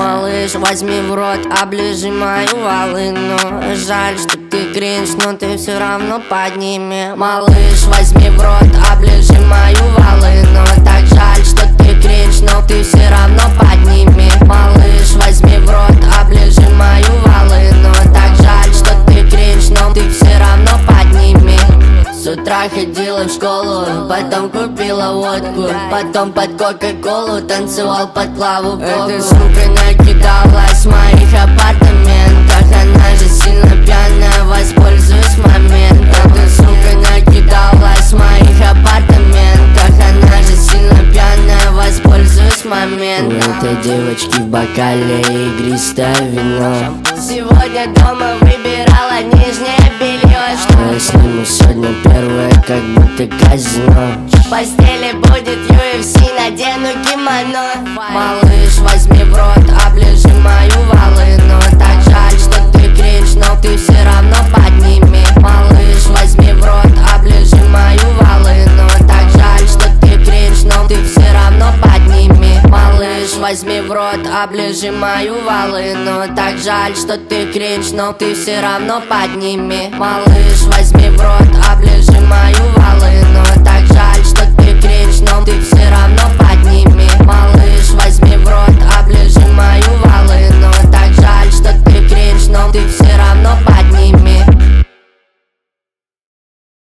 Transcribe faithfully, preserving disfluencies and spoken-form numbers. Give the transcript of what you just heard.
Малыш, возьми в рот, оближи мою волыну. Жаль, что ты кринж, но ты все равно подними. Малыш, возьми в рот, оближи мою волыну. Так жаль, что ты кринж, но ты все равно подними. Малыш, возьми в рот, оближи мою волыну. Так жаль, что ты кринж, но ты все равно подними. С утра ходила в школу, потом купила водку, потом под кока-колу танцевал под Клаву Коку. Эта сука накидалась в моих апартаментах, она же сильно пьяная, воспользуюсь моментом. Эта сука накидалась в моих апартаментах, она же сильно пьяная, воспользуюсь моментом. У этой девочки в бокале игристое вино. Сегодня дома выбирала нижнее белье. Что я сниму сегодня первое, как будто казино. В постели будет ю эф си, надену кимоно. Малыш, возьми в рот, оближи мою волыну. Так жаль, что ты кринж, но ты все равно подними. Малыш, возьми в рот, оближи мою волыну. Так жаль, что ты кринж, но ты все равно подними. Малыш, возьми в рот, оближи мою волыну. Так жаль, что ты кринж, но ты все равно подними. Малыш, возьми в рот, оближи мою волыну. Так жаль, что ты кринж, но ты все равно